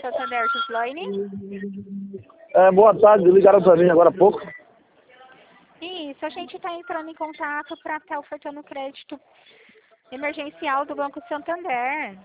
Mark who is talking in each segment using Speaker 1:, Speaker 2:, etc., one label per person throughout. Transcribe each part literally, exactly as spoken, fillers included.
Speaker 1: Santander, Gislaine?
Speaker 2: É, boa tarde, ligaram pra mim agora há pouco.
Speaker 1: Isso, a gente está entrando em contato para estar ofertando crédito emergencial do Banco Santander.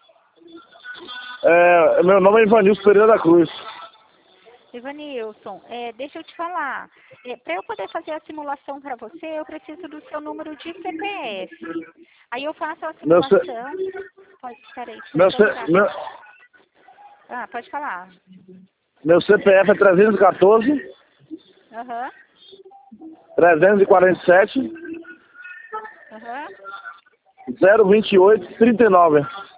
Speaker 2: É, meu nome é Ivanilson Pereira da Cruz.
Speaker 1: Ivanilson, é, deixa eu te falar. É, para eu poder fazer a simulação para você, eu preciso do seu número de C P F. Aí eu faço a
Speaker 2: Meu, C...
Speaker 1: simulação. Pode, peraí, deixa
Speaker 2: meu,
Speaker 1: eu
Speaker 2: C...
Speaker 1: colocar.
Speaker 2: meu...
Speaker 1: Ah, pode falar.
Speaker 2: meu C P F é trezentos e quatorze,
Speaker 1: Aham,
Speaker 2: trezentos e quarenta e sete,
Speaker 1: aham.
Speaker 2: zero vinte e oito, trinta e nove.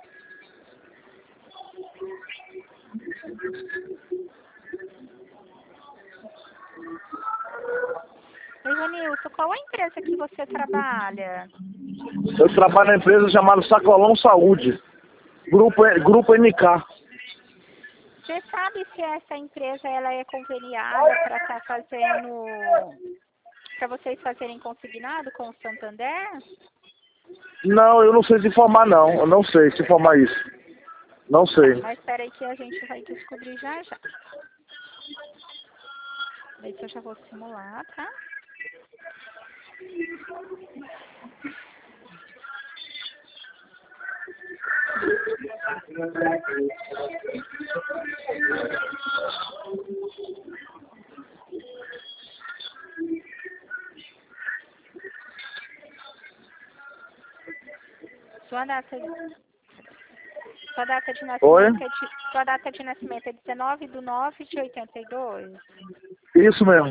Speaker 1: Ivanilson, qual a empresa que você trabalha?
Speaker 2: Eu trabalho na empresa chamada Sacolão Saúde, Grupo, Grupo N K.
Speaker 1: Você sabe se essa empresa ela é conveniada para estar fazendo, para vocês fazerem consignado com o Santander?
Speaker 2: Não, eu não sei se informar não, eu não sei se informar isso. Não sei.
Speaker 1: Mas espera aí que a gente vai descobrir já já. Ver se eu já vou simular, tá? Sua data, sua data de
Speaker 2: Oi?
Speaker 1: nascimento é de, sua data de nascimento é dezenove de nove de oitenta e dois?
Speaker 2: Isso mesmo.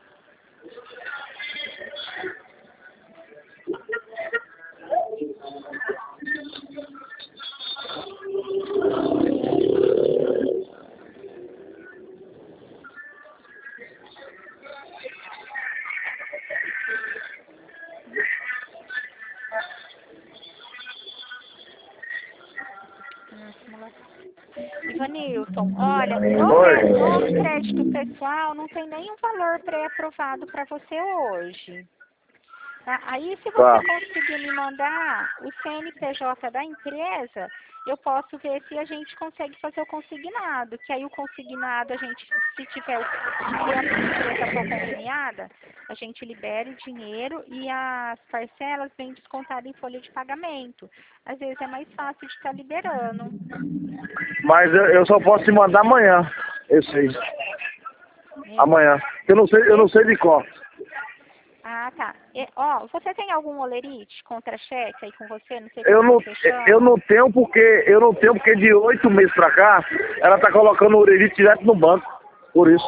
Speaker 1: Ivanilson, olha, no,
Speaker 2: Oi?
Speaker 1: cre- no crédito pessoal não tem nenhum valor pré-aprovado para você hoje. Tá? Aí, se você
Speaker 2: Tá.
Speaker 1: conseguir me mandar o C N P J da empresa, eu posso ver se a gente consegue fazer o consignado. Que aí o consignado, a gente, se tiver, o- se a empresa for conveniada, a gente libera o dinheiro e as parcelas vêm descontadas em folha de pagamento. Às vezes é mais fácil de estar liberando.
Speaker 2: Mas eu, eu só posso te mandar amanhã. Esse aí.
Speaker 1: É.
Speaker 2: Amanhã. Eu não sei, eu não sei de qual.
Speaker 1: Ah, tá. E, ó, você tem algum olerite contra cheque aí com você? Não sei
Speaker 2: Eu
Speaker 1: como
Speaker 2: não,
Speaker 1: você chama.
Speaker 2: eu não tenho porque, eu não tenho porque de oito meses pra cá, ela tá colocando o orelhite direto no banco. Por isso.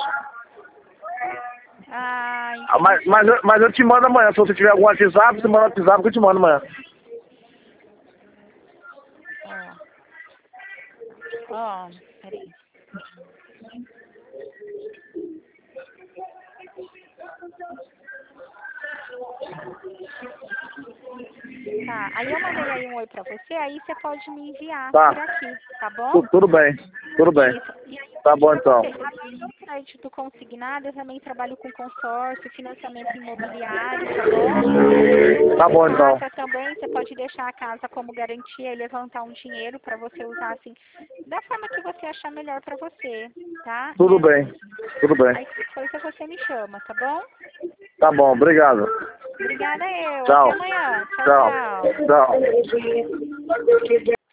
Speaker 1: Ah,
Speaker 2: Ah, Mas,
Speaker 1: entendi.
Speaker 2: mas, eu- mas eu te mando amanhã. Se você tiver algum WhatsApp, você manda no WhatsApp que eu te mando amanhã.
Speaker 1: Ó, ó, peraí. Tá, aí eu mandei aí um oi pra você, aí você pode me enviar
Speaker 2: Tá.
Speaker 1: por aqui, tá bom?
Speaker 2: Tu- Tudo bem. Tudo bem.
Speaker 1: Isso. E aí eu
Speaker 2: Tá
Speaker 1: pedi
Speaker 2: bom
Speaker 1: pra
Speaker 2: então.
Speaker 1: você, além do crédito consignado, eu também trabalho com consórcio, financiamento imobiliário, tá bom?
Speaker 2: Tá bom
Speaker 1: E
Speaker 2: então.
Speaker 1: casa também, você pode deixar a casa como garantia e levantar um dinheiro para você usar assim, da forma que você achar melhor para você, tá?
Speaker 2: Tudo
Speaker 1: É,
Speaker 2: bem. Tudo bem.
Speaker 1: aí qualquer coisa você me chama, tá bom?
Speaker 2: Tá bom. Obrigado.
Speaker 1: Obrigada eu. Até
Speaker 2: Tchau.
Speaker 1: amanhã. Tchau,
Speaker 2: Tchau.
Speaker 1: tchau.
Speaker 2: Tchau.